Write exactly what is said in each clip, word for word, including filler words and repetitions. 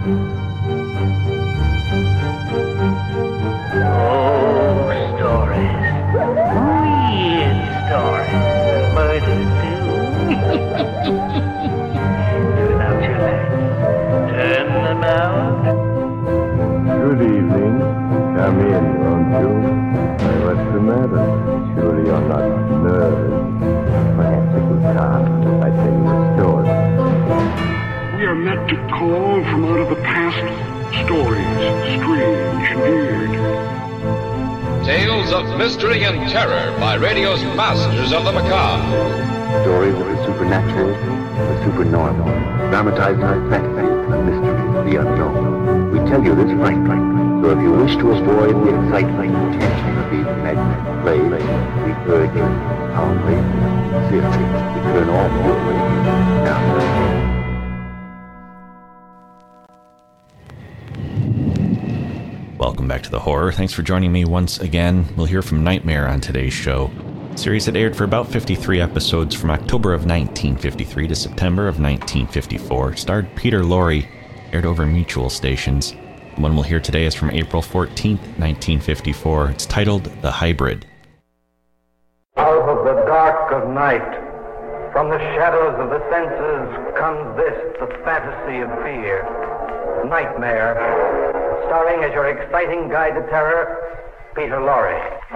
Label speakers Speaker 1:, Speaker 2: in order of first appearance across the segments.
Speaker 1: Mystery and terror by radio's masters of the macabre.
Speaker 2: Stories of the supernatural, the supernormal, dramatized fantasy, the mystery, the unknown. We tell you this frankly, so if you wish to avoid the excitement and tension of these imaginary plays, we urge you, calmly, sincerely, to turn off your radio now.
Speaker 3: Welcome back to the horror. Thanks for joining me once again. We'll hear from Nightmare on today's show. A series that aired for about fifty-three episodes from October of nineteen fifty-three to September of nineteen fifty-four. Starred Peter Lorre, aired over mutual stations. The one we'll hear today is from April fourteenth, nineteen fifty-four. It's titled The Hybrid.
Speaker 4: Out of the dark of night, from the shadows of the senses, comes this, the fantasy of fear. Nightmare. Starring as your exciting guide to terror, Peter Lorre.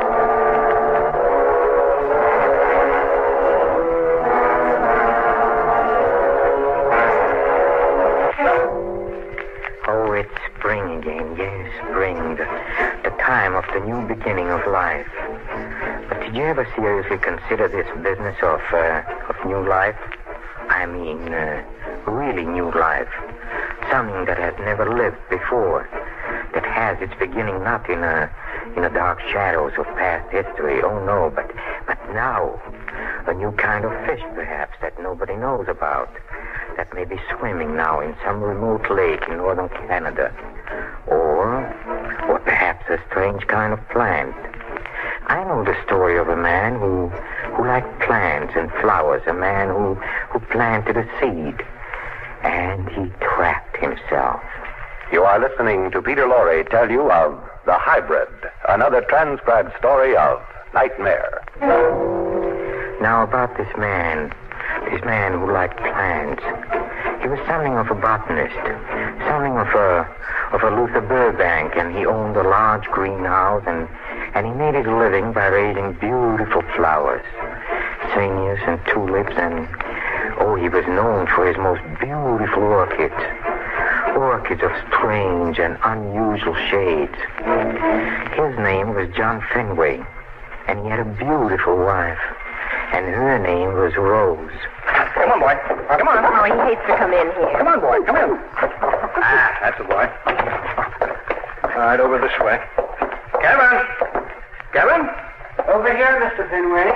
Speaker 5: Oh, it's spring again, yes, spring, the, the time of the new beginning of life. But did you ever seriously consider this business of, uh, of new life? I mean, uh, really new life. Something that has never lived before. That has its beginning not in a in the dark shadows of past history, oh no, but but now, a new kind of fish perhaps that nobody knows about, that may be swimming now in some remote lake in northern Canada, or or perhaps a strange kind of plant. I know the story of a man who who liked plants and flowers, a man who who planted a seed, and he trapped himself.
Speaker 6: You are listening to Peter Lorre tell you of The Hybrid, another transcribed story of Nightmare.
Speaker 5: Now about this man, this man who liked plants. He was something of a botanist, something of a of a Luther Burbank, and he owned a large greenhouse, and, and he made his living by raising beautiful flowers, zinnias and tulips, and oh, he was known for his most beautiful orchids. Orchids of strange and unusual shades. His name was John Fenway, and he had a beautiful wife, and her name was Rose.
Speaker 6: Come on, boy. Come on.
Speaker 7: Oh, he hates to come in here.
Speaker 6: Come on, boy. Come in. Ah, that's the boy. All right, over this way. Kevin! Kevin?
Speaker 8: Over here, Mister Fenway.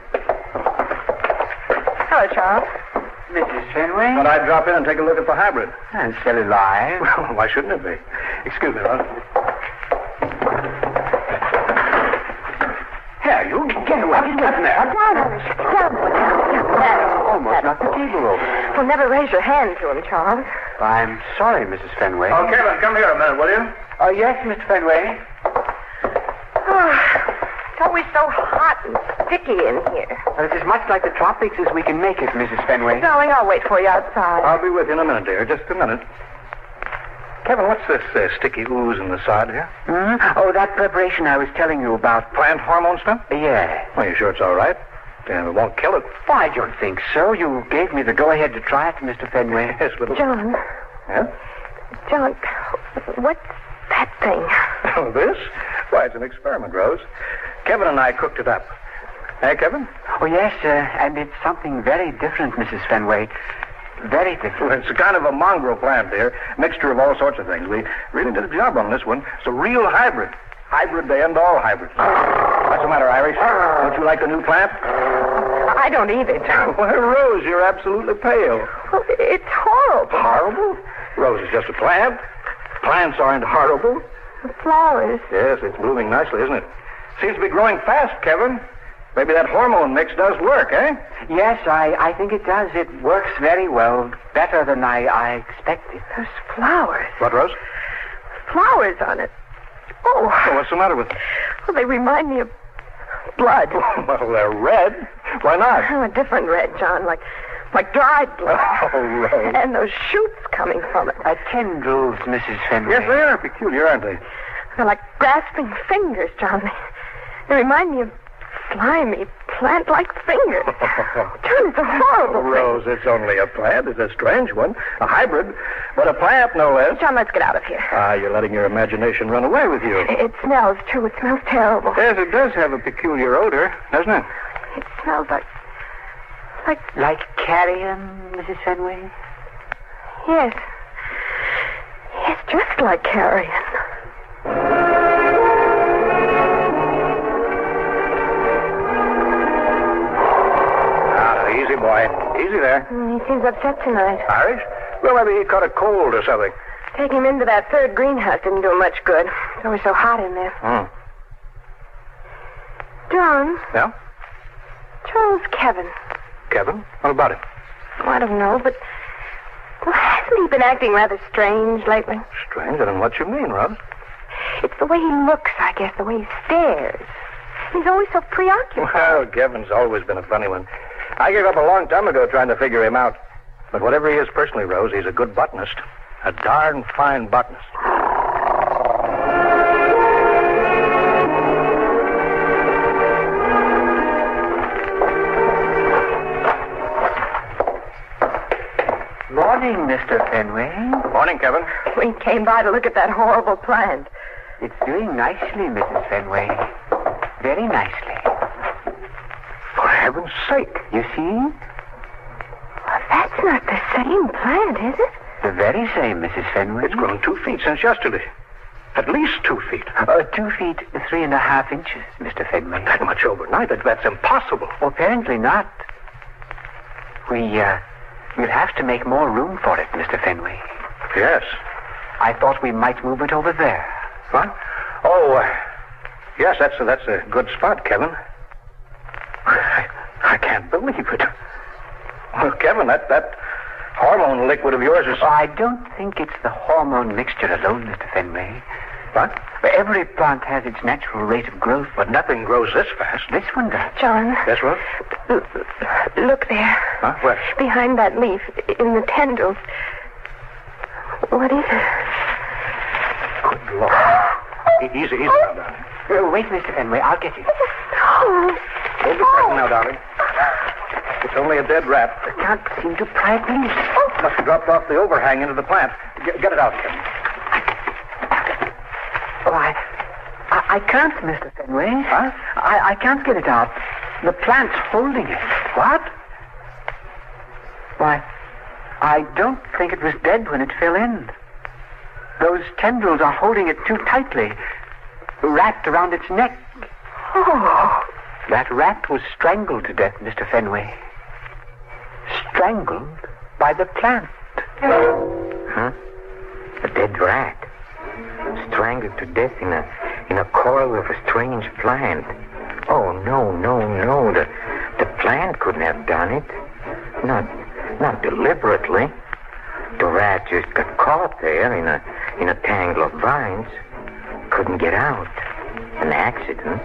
Speaker 7: Hello, Charles.
Speaker 8: Missus Fenway?
Speaker 6: Thought I'd drop in and take a look at the hybrid.
Speaker 8: And still alive?
Speaker 6: Well, why shouldn't it be? Excuse me, Rose. Here, you get away. Get away from there.
Speaker 7: Down, down, down.
Speaker 8: Almost knocked the table over.
Speaker 7: Well, never raise your hand to him, Charles.
Speaker 8: I'm sorry, Missus Fenway.
Speaker 6: Oh, Kevin, come here a minute, will you?
Speaker 8: Oh, yes, Mister Fenway.
Speaker 7: Oh, it's always so hot and sticky in here.
Speaker 8: Well, it's as much like the tropics as we can make it, Missus Fenway.
Speaker 7: Darling, I'll wait for you outside.
Speaker 6: I'll be with you in a minute, dear. Just a minute. Kevin, what's this uh, sticky ooze in the side here?
Speaker 8: Mm-hmm. Oh, that preparation I was telling you about.
Speaker 6: Plant hormone stuff?
Speaker 8: Yeah.
Speaker 6: Well, you sure it's all right? And it won't kill it.
Speaker 8: Well, I don't think so. You gave me the go-ahead to try it, Mister Fenway.
Speaker 6: Yes, but...
Speaker 7: John.
Speaker 6: Yeah?
Speaker 7: John, what's that thing?
Speaker 6: Oh, this? Why, it's an experiment, Rose. Kevin and I cooked it up. Hey, Kevin?
Speaker 8: Oh, yes, uh, and it's something very different, Missus Fenway. Very different.
Speaker 6: Well, it's a kind of a mongrel plant, dear. Mixture of all sorts of things. We really did a job on this one. It's a real hybrid. Hybrid to end all hybrids. What's the matter, Irish? Don't you like the new plant?
Speaker 7: I don't eat it.
Speaker 6: Why, Rose, you're absolutely pale.
Speaker 7: Well, it's horrible.
Speaker 6: Horrible? Rose is just a plant. Plants aren't horrible.
Speaker 7: The flowers.
Speaker 6: Yes, it's blooming nicely, isn't it? Seems to be growing fast, Kevin. Maybe that hormone mix does work, eh?
Speaker 8: Yes, I, I think it does. It works very well. Better than I, I expected.
Speaker 7: There's flowers.
Speaker 6: What, Rose?
Speaker 7: Flowers on it. Oh.
Speaker 6: Oh, what's the matter with them?
Speaker 7: Well, they remind me of blood.
Speaker 6: Well, they're red. Why not?
Speaker 7: Oh, a different red, John, like like dried blood.
Speaker 6: Oh, Rose.
Speaker 7: And those shoots coming from it.
Speaker 8: Uh, tendrils, Missus Fenway.
Speaker 6: Yes, they are peculiar, aren't they?
Speaker 7: They're like grasping fingers, John. They, they remind me of slimy, plant-like fingers. John, it's a horrible
Speaker 6: Oh, Rose, it's only a plant. It's a strange one. A hybrid. But a plant, no less.
Speaker 7: thing. John, let's get out of here.
Speaker 6: Ah, you're letting your imagination run away with you.
Speaker 7: It, it smells, too. It smells terrible.
Speaker 6: Yes, it does have a peculiar odor, doesn't it?
Speaker 7: It smells like... Like...
Speaker 8: Like carrion, Missus Fenway?
Speaker 7: Yes. Yes, just like carrion.
Speaker 6: Ah, easy, boy. Easy there.
Speaker 7: Mm, he seems upset tonight.
Speaker 6: Irish? Well, maybe he caught a cold or something.
Speaker 7: Taking him into that third greenhouse didn't do him much good. It's always so hot in there.
Speaker 6: Hmm.
Speaker 7: John,
Speaker 6: Yeah?
Speaker 7: Charles Kevin.
Speaker 6: Kevin? What about it?
Speaker 7: Oh, I don't know, but... Well, hasn't he been acting rather strange lately?
Speaker 6: Strange. I don't know what you mean, Rose.
Speaker 7: It's the way he looks, I guess, the way he stares. He's always so preoccupied.
Speaker 6: Well, Kevin's always been a funny one. I gave up a long time ago trying to figure him out. But whatever he is personally, Rose, he's a good botanist. A darn fine botanist.
Speaker 8: Morning, Mister Fenway.
Speaker 6: Morning, Kevin.
Speaker 7: We came by to look at that horrible plant.
Speaker 8: It's doing nicely, Missus Fenway. Very nicely.
Speaker 6: For heaven's sake.
Speaker 8: You see?
Speaker 7: Well, that's not the same plant, is it?
Speaker 8: The very same, Missus Fenway.
Speaker 6: It's grown two feet since yesterday. At least two feet.
Speaker 8: Uh, two feet, three and a half inches, Mister Fenway.
Speaker 6: That much overnight? That, that's impossible.
Speaker 8: Well, apparently not. We, uh, we'll have to make more room for it, Mister Fenway.
Speaker 6: Yes.
Speaker 8: I thought we might move it over there.
Speaker 6: What? Oh, uh, yes, that's a, that's a good spot, Kevin. I, I can't believe it. Well, Kevin, that, that hormone liquid of yours is...
Speaker 8: Oh, I don't think it's the hormone mixture alone, Mister Fenway.
Speaker 6: What?
Speaker 8: Every plant has its natural rate of growth.
Speaker 6: But nothing grows this fast.
Speaker 8: This one does.
Speaker 7: John.
Speaker 6: Yes, Rose?
Speaker 7: L- look there.
Speaker 6: Huh? Where?
Speaker 7: Behind that leaf, in the tendrils. What is it?
Speaker 6: Good Lord. E- easy, easy now, darling.
Speaker 8: Uh, wait, Mister Fenway. I'll get you.
Speaker 7: Oh.
Speaker 6: Don't be frightened now, darling. It's only a dead rat.
Speaker 8: I can't seem to pry it loose.
Speaker 6: Must have dropped off the overhang into the plant. Get, get it out, Kevin.
Speaker 8: Oh, I, I, I can't, Mister Fenway.
Speaker 6: Huh?
Speaker 8: I, I can't get it out. The plant's holding it. What? Why, I don't think it was dead when it fell in. Those tendrils are holding it too tightly, wrapped around its neck.
Speaker 7: Oh.
Speaker 8: That rat was strangled to death, Mister Fenway. Strangled by the plant.
Speaker 5: Huh? A dead rat. Strangled to death in a in a coil of a strange plant. Oh, no, no, no. The, the plant couldn't have done it. Not not deliberately. The rat just got caught there in a in a tangle of vines. Couldn't get out. An accident.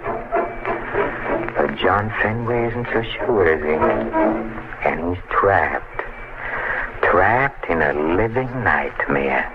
Speaker 5: But John Fenway isn't so sure, is he? And he's trapped. Trapped in a living nightmare.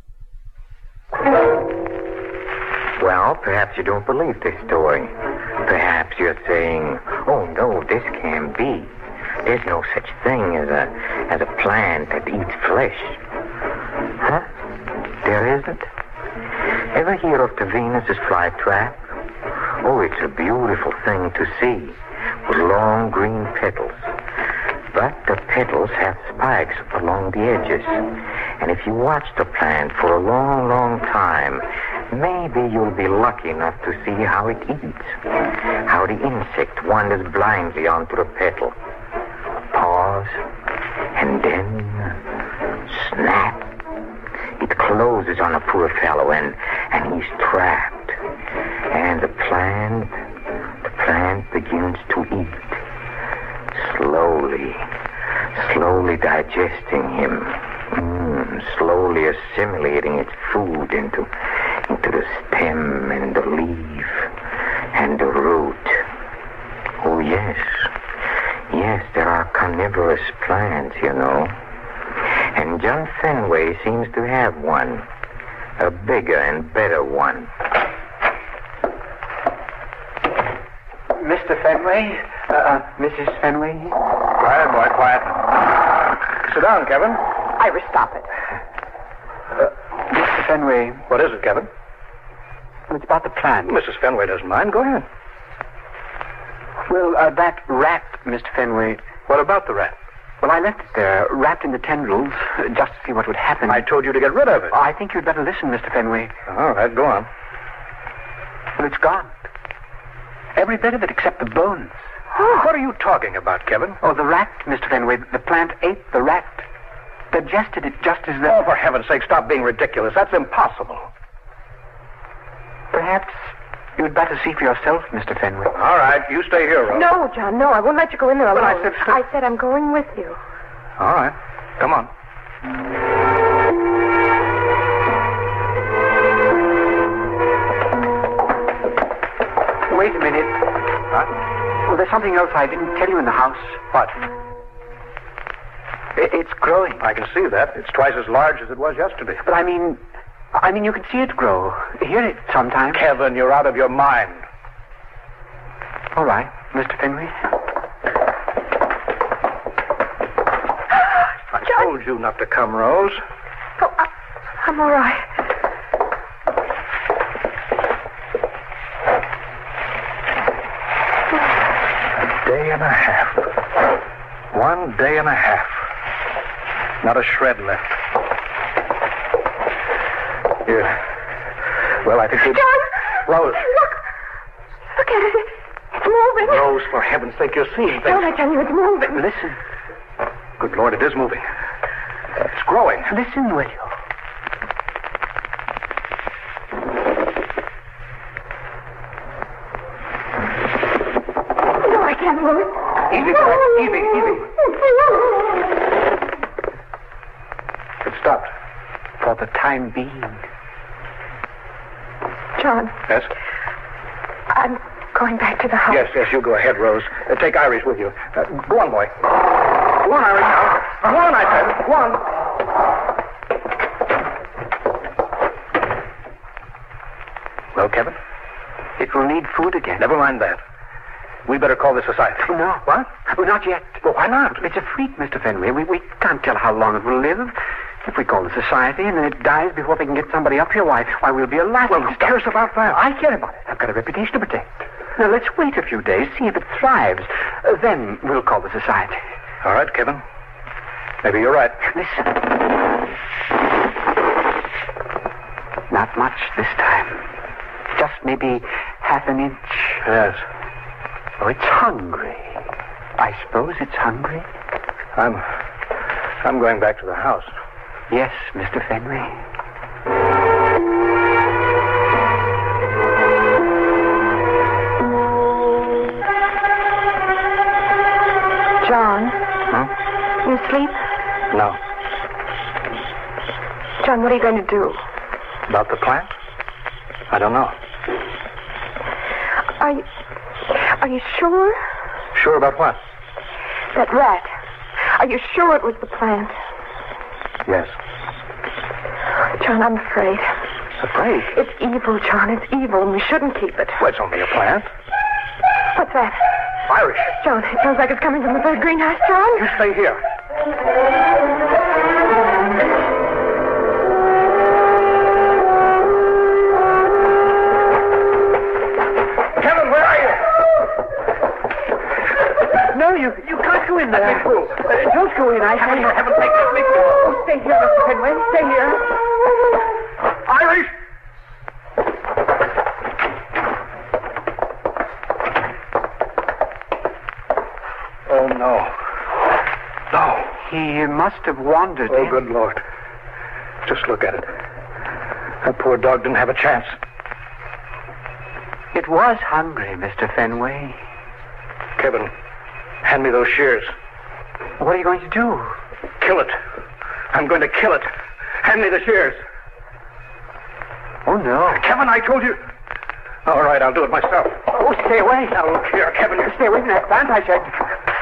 Speaker 5: Well, perhaps you don't believe this story. Perhaps you're saying, oh, no, this can't be. There's no such thing as a as a plant that eats flesh. Huh? There isn't? Ever hear of the Venus's flytrap? Oh, it's a beautiful thing to see, with long green petals. But the petals have spikes along the edges. And if you watch the plant for a long, long time, maybe you'll be lucky enough to see how it eats. How the insect wanders blindly onto the petal. Pause, and then snap. It closes on a poor fellow, and, and he's trapped. And the plant, the plant begins to eat, slowly, slowly digesting him, mm, slowly assimilating its food into, into the stem and the leaf and the root. Oh, yes. Yes, there are carnivorous plants, you know. And John Fenway seems to have one. A bigger and better one.
Speaker 8: Mister Fenway? Uh, uh, Missus Fenway?
Speaker 6: Quiet, boy, quiet. Sit down, Kevin.
Speaker 7: Ira, stop it.
Speaker 8: Uh, Mister Fenway.
Speaker 6: What is it, Kevin?
Speaker 8: Well, it's about the plant.
Speaker 6: Missus Fenway doesn't mind. Go ahead.
Speaker 8: Well, uh, that rat, Mister Fenway.
Speaker 6: What about the rat?
Speaker 8: Well, I left it there, wrapped in the tendrils, uh, just to see what would happen.
Speaker 6: I told you to get rid of it.
Speaker 8: I think you'd better listen, Mister Fenway.
Speaker 6: All right, go on.
Speaker 8: Well, it's gone. Every bit of it except the bones.
Speaker 6: What are you talking about, Kevin?
Speaker 8: Oh, the rat, Mister Fenway. The plant ate the rat. Digested it just as the...
Speaker 6: Oh, for heaven's sake, stop being ridiculous. That's impossible.
Speaker 8: Perhaps you'd better see for yourself, Mister Fenway.
Speaker 6: All right, you stay here, Rose.
Speaker 7: No, John, no. I won't let you go in there alone.
Speaker 6: But I said...
Speaker 7: I said I'm going with you.
Speaker 6: All right. Come on.
Speaker 8: Wait a minute.
Speaker 6: Huh?
Speaker 8: Well, there's something else I didn't tell you in the house.
Speaker 6: What?
Speaker 8: I- It's growing.
Speaker 6: I can see that. It's twice as large as it was yesterday.
Speaker 8: But I mean... I mean, you can see it grow. Hear it sometimes.
Speaker 6: Kevin, you're out of your mind.
Speaker 8: All right, Mister Fenway.
Speaker 6: I told you not to come, Rose.
Speaker 7: Oh, I, I'm all right.
Speaker 6: A day and a half. One day and a half. Not a shred left. Here. Well, I think we...
Speaker 7: John!
Speaker 6: Rose.
Speaker 7: Look! Look at it. It's moving.
Speaker 6: Rose, for heaven's sake, you're seeing things.
Speaker 7: Don't I tell you it's moving?
Speaker 8: Listen.
Speaker 6: Good Lord, it is moving. It's growing.
Speaker 8: Listen, will you?
Speaker 7: No, I can't move it.
Speaker 6: Easy, boy. Easy, easy. It stopped.
Speaker 8: For the time being.
Speaker 7: John,
Speaker 6: Yes?
Speaker 7: I'm going back to the house.
Speaker 6: Yes, yes, you go ahead, Rose. Uh, take Iris with you. Uh, go on, boy. Go on, Iris. Go on, I said. Go on. Well, Kevin?
Speaker 8: It will need food again.
Speaker 6: Never mind that. We better call the society.
Speaker 8: No.
Speaker 6: What?
Speaker 8: Well, not yet.
Speaker 6: Well, why not?
Speaker 8: It's a freak, Mister Fenway. We, we can't tell how long it will live. If we call the society and then it dies before they can get somebody up here, why, why we'll be a laughing
Speaker 6: Well, who
Speaker 8: stock.
Speaker 6: cares about that?
Speaker 8: I care about it. I've got a reputation to protect. Now, let's wait a few days, see if it thrives. Uh, then we'll call the society.
Speaker 6: All right, Kevin. Maybe you're right.
Speaker 8: Listen. Not much this time. Just maybe half an inch.
Speaker 6: Yes.
Speaker 8: Oh, it's hungry. I suppose it's hungry.
Speaker 6: I'm... I'm going back to the house.
Speaker 8: Yes, Mister Fenway.
Speaker 7: John,
Speaker 6: Huh?
Speaker 7: you asleep?
Speaker 6: No.
Speaker 7: John, what are you going to do?
Speaker 6: About the plant? I don't know.
Speaker 7: Are you... Are you sure?
Speaker 6: Sure about what?
Speaker 7: That rat. Are you sure it was the plant?
Speaker 6: Yes.
Speaker 7: John, I'm afraid.
Speaker 6: Afraid?
Speaker 7: It's evil, John. It's evil, and we shouldn't keep it.
Speaker 6: Well, it's only a plant.
Speaker 7: What's that?
Speaker 6: Irish.
Speaker 7: John, it sounds like it's coming from the third greenhouse, John.
Speaker 6: You stay here. Kevin, where are you?
Speaker 8: No, you you can't go in there.
Speaker 6: Let me through.
Speaker 8: Uh, don't go in, I say.
Speaker 6: For heaven's sake, let me through.
Speaker 8: Oh, stay here, Mister Fenway. Stay here.
Speaker 6: Irish! Oh, no. No.
Speaker 8: He must have wandered
Speaker 6: Oh,
Speaker 8: in.
Speaker 6: good Lord. Just look at it. That poor dog didn't have a chance.
Speaker 8: It was hungry, Mister Fenway.
Speaker 6: Kevin, hand me those shears.
Speaker 8: What are you going to do?
Speaker 6: Kill it. I'm going to kill it. Hand me the shears.
Speaker 8: Oh, no.
Speaker 6: Kevin, I told you. All right, I'll do it myself.
Speaker 8: Oh, stay away.
Speaker 6: Now, look here, Kevin.
Speaker 8: Stay away from that plant, I said.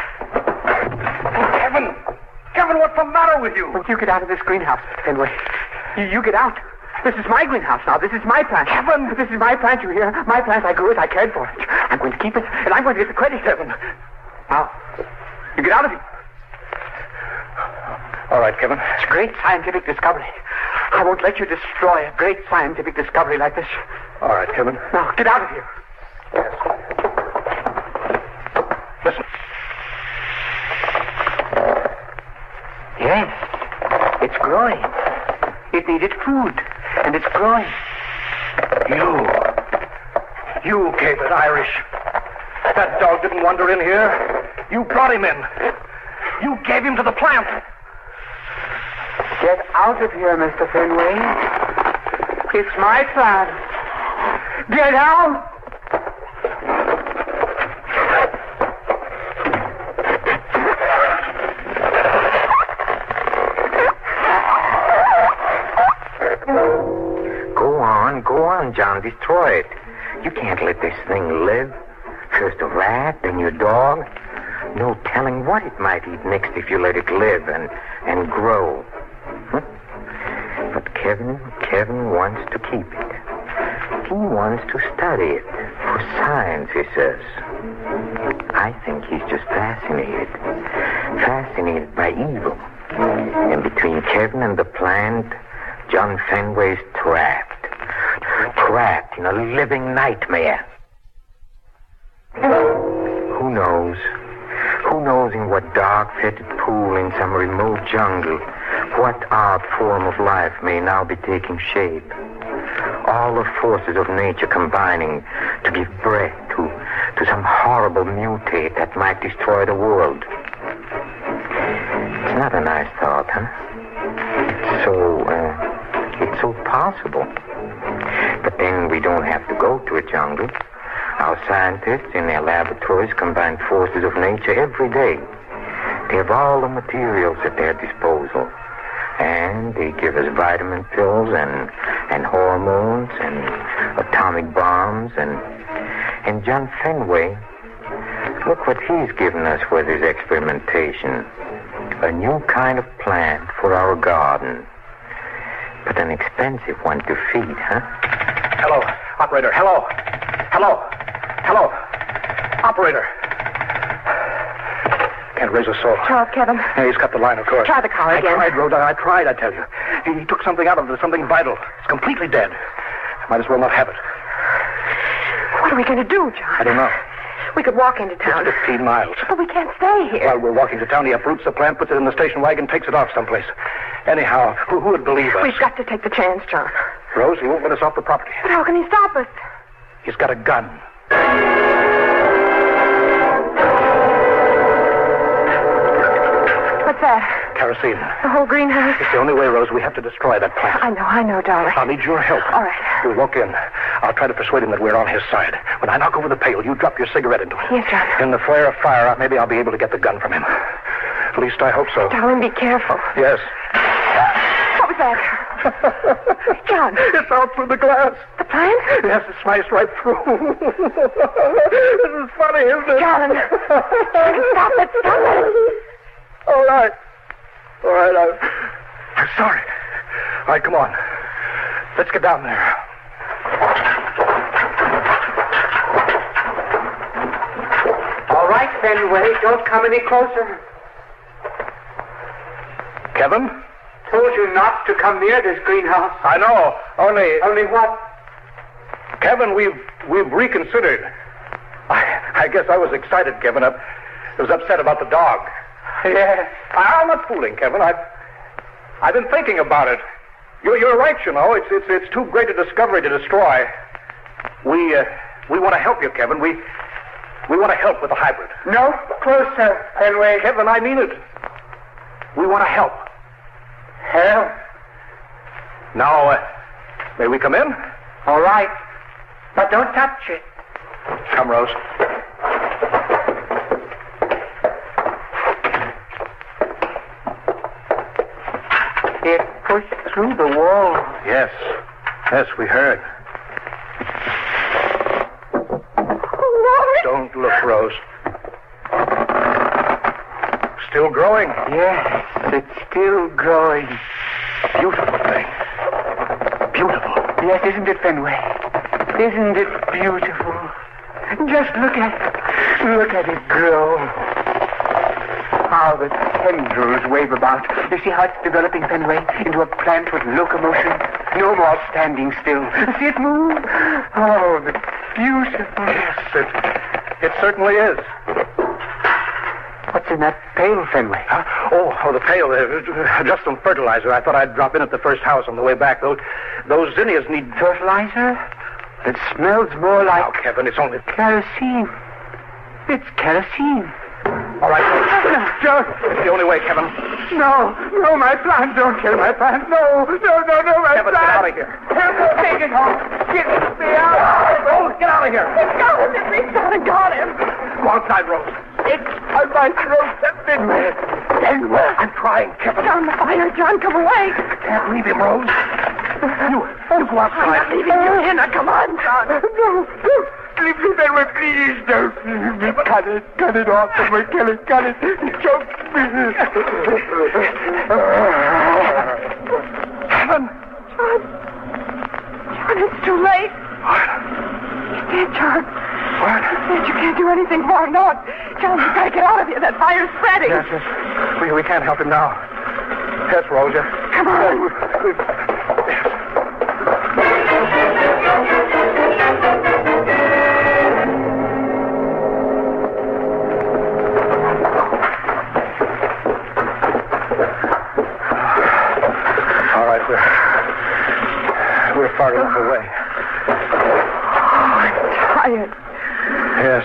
Speaker 6: Oh, Kevin. Kevin, what's the matter with you?
Speaker 8: Don't you get out of this greenhouse, Fenway. You, you get out. This is my greenhouse now. This is my plant.
Speaker 6: Kevin!
Speaker 8: This is my plant, you hear? My plant. I grew it. I cared for it. I'm going to keep it, and I'm going to get the credit.
Speaker 6: Kevin.
Speaker 8: Now, you get out of here.
Speaker 6: All right, Kevin.
Speaker 8: It's a great scientific discovery. I won't let you destroy a great scientific discovery like this.
Speaker 6: All right, Kevin.
Speaker 8: Now, get out of here.
Speaker 6: Yes. Listen.
Speaker 8: Yes, it's growing. It needed food, and it's growing.
Speaker 6: You. You gave it, Irish. That dog didn't wander in here. You brought him in. You gave him to the plant.
Speaker 8: Get out of here, Mister Fenway. It's my plant. Get out!
Speaker 5: Go on, go on, John. Destroy it. You can't let this thing live. First a rat, then your dog. No telling what it might eat next if you let it live and, and grow. Huh? But Kevin, Kevin wants to keep it. He wants to study it for science, he says. I think he's just fascinated. Fascinated by evil. And between Kevin and the plant, John Fenway's trapped. Trapped in a living nightmare. Who knows? Who knows in what dark, fetid pool in some remote jungle what odd form of life may now be taking shape. All the forces of nature combining to give breath to, to some horrible mutate that might destroy the world. It's not a nice thought, huh? It's so, uh, it's so possible. But then we don't have to go to a jungle. Our scientists in their laboratories combine forces of nature every day. They have all the materials at their disposal. And they give us vitamin pills and, and hormones and atomic bombs and, and John Fenway, look what he's given us with his experimentation. A new kind of plant for our garden. But an expensive one to feed, huh?
Speaker 6: Hello, operator. Hello. Hello. Hello. Operator. Can't raise a soul.
Speaker 7: Charles, Kevin.
Speaker 6: Yeah, he's cut the line, of course.
Speaker 7: Try the car again.
Speaker 6: I tried, Rhoda. I tried, I tell you. He, he took something out of it, something vital. It's completely dead. Might as well not have it.
Speaker 7: What are we going to do, John?
Speaker 6: I don't know.
Speaker 7: We could walk into town.
Speaker 6: It's fifteen miles.
Speaker 7: But we can't stay here.
Speaker 6: While we're walking to town, he uproots the plant, puts it in the station wagon, takes it off someplace. Anyhow, who, who would believe us?
Speaker 7: We've got to take the chance, John.
Speaker 6: Rose, he won't let us off the property.
Speaker 7: But how can he stop us?
Speaker 6: He's got a gun.
Speaker 7: What's that?
Speaker 6: Kerosene.
Speaker 7: The whole greenhouse?
Speaker 6: It's the only way, Rose. We have to destroy that plant.
Speaker 7: I know, I know, darling.
Speaker 6: I'll need your help.
Speaker 7: All right.
Speaker 6: We'll walk in. I'll try to persuade him that we're on his side. When I knock over the pail, you drop your cigarette into it.
Speaker 7: Yes, John.
Speaker 6: In the flare of fire, maybe I'll be able to get the gun from him. At least I hope so.
Speaker 7: Darling, be careful.
Speaker 6: Yes.
Speaker 7: What was that? John.
Speaker 6: It's out through the glass.
Speaker 7: The plant?
Speaker 6: Yes, it sliced right through. This is funny, isn't it?
Speaker 7: John. John, stop it, stop it.
Speaker 6: All right. All right, I'm, I'm sorry. All right, come on. Let's get down there.
Speaker 8: All right, Fenway, don't come any closer.
Speaker 6: Kevin?
Speaker 8: Told you not to come near this greenhouse.
Speaker 6: I know. Only...
Speaker 8: Only what?
Speaker 6: Kevin, we've we've reconsidered. I, I guess I was excited, Kevin. I was upset about the dog.
Speaker 8: Yes.
Speaker 6: I, I'm not fooling, Kevin. I've I've been thinking about it. You're you're right, you know. It's it's it's too great a discovery to destroy. We uh, we want to help you, Kevin. We we want to help with the hybrid.
Speaker 8: No closer, Fenway.
Speaker 6: Kevin, I mean it. We want to help.
Speaker 8: Help?
Speaker 6: Now, uh, may we come in?
Speaker 8: All right. But don't touch it.
Speaker 6: Come, Rose.
Speaker 8: It pushed through the wall.
Speaker 6: Yes. Yes, we heard.
Speaker 7: Lord!
Speaker 6: Don't look, Rose. Still growing.
Speaker 8: Yes, it's still growing.
Speaker 6: Beautiful thing. Beautiful.
Speaker 8: Yes, isn't it, Fenway? Isn't it beautiful? Just look at it. Look at it grow. How the tendrils wave about. You see how it's developing, Fenway, into a plant with locomotion? No more standing still. See it move? Oh, the beautiful.
Speaker 6: Yes, it, it certainly is.
Speaker 8: What's in that pail, Fenway?
Speaker 6: Huh? Oh, oh, the pail. Uh, just some fertilizer. I thought I'd drop in at the first house on the way back. Those, those zinnias need...
Speaker 8: Fertilizer? It smells more like...
Speaker 6: Now, Kevin, it's only...
Speaker 8: kerosene. It's kerosene.
Speaker 6: All right,
Speaker 8: No, John.
Speaker 6: it's the only way, Kevin.
Speaker 8: No, no, my plant. Don't kill my plant. No, no, no, no, my
Speaker 6: Kevin,
Speaker 8: plant.
Speaker 6: get out of here.
Speaker 8: Take it home. Get me out.
Speaker 6: Rose, get out of here.
Speaker 7: Go! It reached out and got him.
Speaker 6: Go outside, Rose.
Speaker 8: It's on my throat. Fenway. Fenway.
Speaker 6: I'm trying, Kevin.
Speaker 7: Down the fire, John. Come away.
Speaker 6: I can't leave him, Rose. You, you go
Speaker 7: I'm
Speaker 6: outside.
Speaker 7: not leaving you here. Now, come on, John.
Speaker 8: No, no. Leave me, Fenway, please. Don't leave me. Cut it. Cut it off, Fenway. Kill it. Cut it. Choke me.
Speaker 6: Kevin.
Speaker 7: John. John, it's too late.
Speaker 6: What?
Speaker 7: He's dead, John.
Speaker 6: What?
Speaker 7: Dead. You can't do anything for him. No, John, you gotta get out of here. That fire's spreading.
Speaker 6: Yes, yes. We, we can't help him now. Yes, Rosa.
Speaker 7: Come on.
Speaker 6: All right, we're... We're far enough away.
Speaker 7: Oh, I'm tired.
Speaker 6: Yes.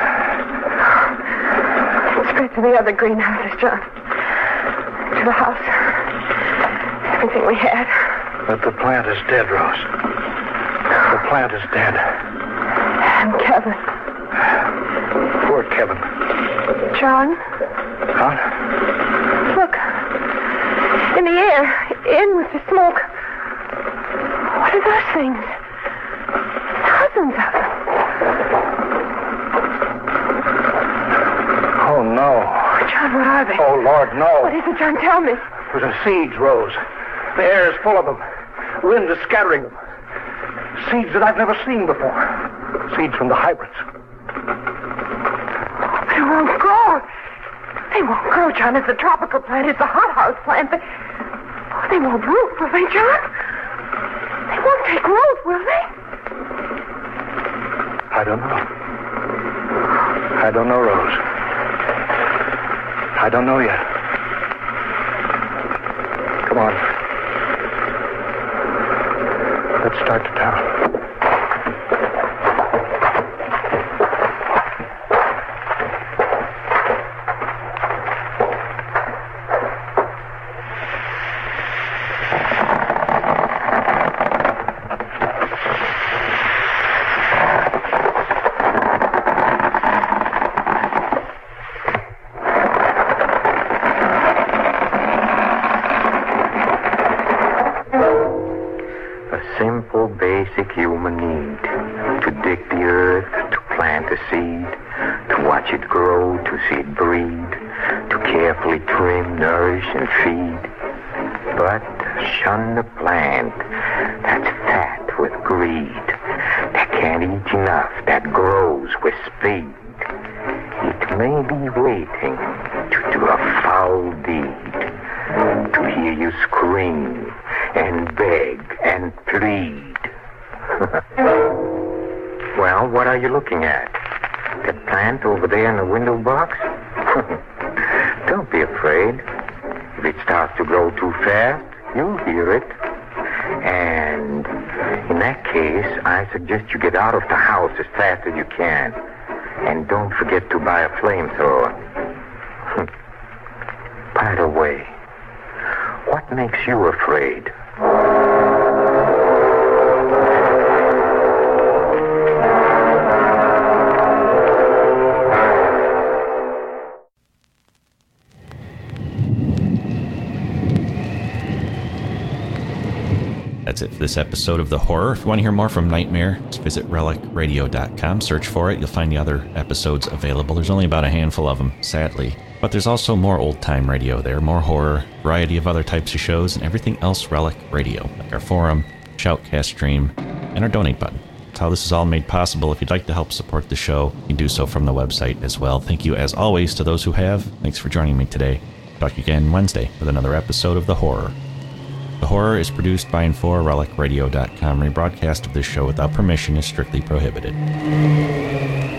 Speaker 7: Straight to the other greenhouses, John. To the house. Everything we had.
Speaker 6: But the plant is dead, Rose. The plant is dead.
Speaker 7: And Kevin.
Speaker 6: Poor Kevin.
Speaker 7: John,
Speaker 6: Huh?
Speaker 7: look. In the air. In with the smoke. What are those things? Dozens of them.
Speaker 6: Oh, no.
Speaker 7: John, what are they?
Speaker 6: Oh, Lord, no.
Speaker 7: What is it, John? Tell me.
Speaker 6: Those are seeds, Rose. The air is full of them. Wind is scattering them. Seeds that I've never seen before. Seeds from the hybrids.
Speaker 7: They won't grow. They won't grow, John. It's a tropical plant. It's a hothouse plant. They, oh, they won't root, will they, John? They won't take root, will they?
Speaker 6: I don't know. I don't know, Rose. I don't know yet. Come on. Let's start to town.
Speaker 5: Simple, basic human need. To dig the earth, to plant a seed, to watch it grow, to see it breed, to carefully trim, nourish, and feed. But shun the plant that's fat with greed, that can't eat enough, that grows with speed. It may be waiting to do a foul deed, to hear you scream and beg and plead. Well, what are you looking at? That plant over there in the window box? Don't be afraid. If it starts to grow too fast, you'll hear it. And in that case, I suggest you get out of the house as fast as you can. And don't forget to buy a flamethrower. By the way, what makes you afraid?
Speaker 3: That's it for this episode of The Horror. If you want to hear more from Nightmare, just visit relic radio dot com. Search for it. You'll find the other episodes available. There's only about a handful of them, sadly. But there's also more old-time radio there, more horror, variety of other types of shows, and everything else Relic Radio, like our forum, Shoutcast stream, and our donate button. That's how this is all made possible. If you'd like to help support the show, you can do so from the website as well. Thank you, as always, to those who have. Thanks for joining me today. Talk again Wednesday with another episode of The Horror. The Horror is produced by and for relic radio dot com. Rebroadcast of this show without permission is strictly prohibited.